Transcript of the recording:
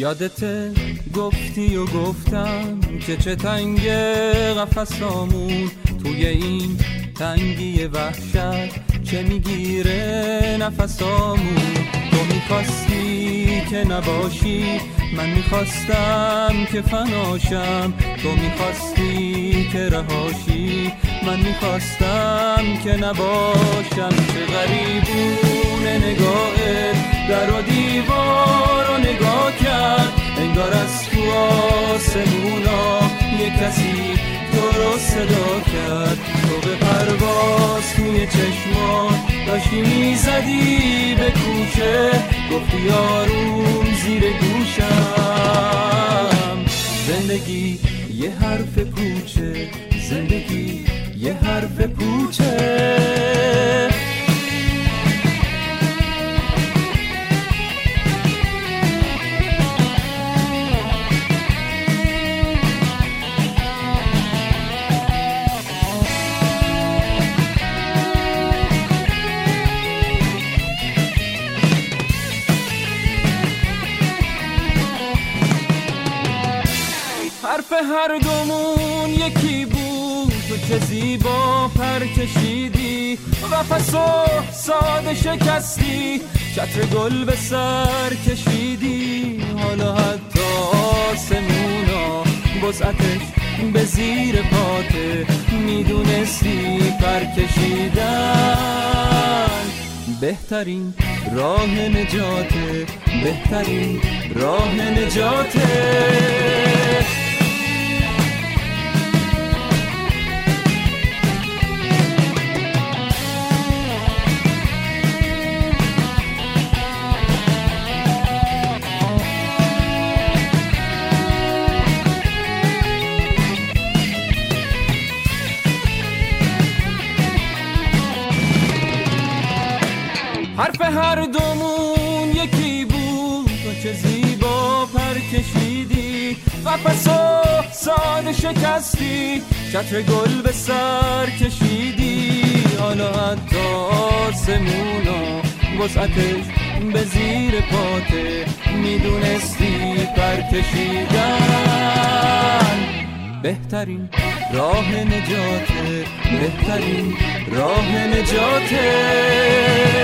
یادته گفتی و گفتم که چه تنگ قفسامون توی این تنگی وحشت چه میگیره نفسامون. تو میخواستی که نباشی، من میخواستم که فناشم. تو میخواستی که رهاشی، من میخواستم که نباشم. چه غریبونه نگاهت در و دیوار رو نگاه کرد، انگار از تو آسمونا یه کسی تو رو صدا کرد. تو به پرواز توی چشمان داشتی میزدی به کوچه، گفتی آروم زیر گوشم. زندگی یه حرف پوچه، زندگی یه حرف پوچه. حرف هر دومون یکی بود، تو که زیبا پر کشیدی، قفسو ساده شکستی، چتر گل به سر کشیدی. حالا حتی آسمونا وسعتش به زیر پاته، میدونستی پر کشیدن بهترین راه نجاته، بهترین راه نجاته. حرف هر دومون یکی بود، تو چه زیبا پر کشیدی، قفسو ساده شکستی، چتر گل به سر کشیدی. حالا حتی آسمونا وسعتش به زیر پاته، میدونستی پر کشیدن بهترین راه نجاته، بهترین راه نجاته.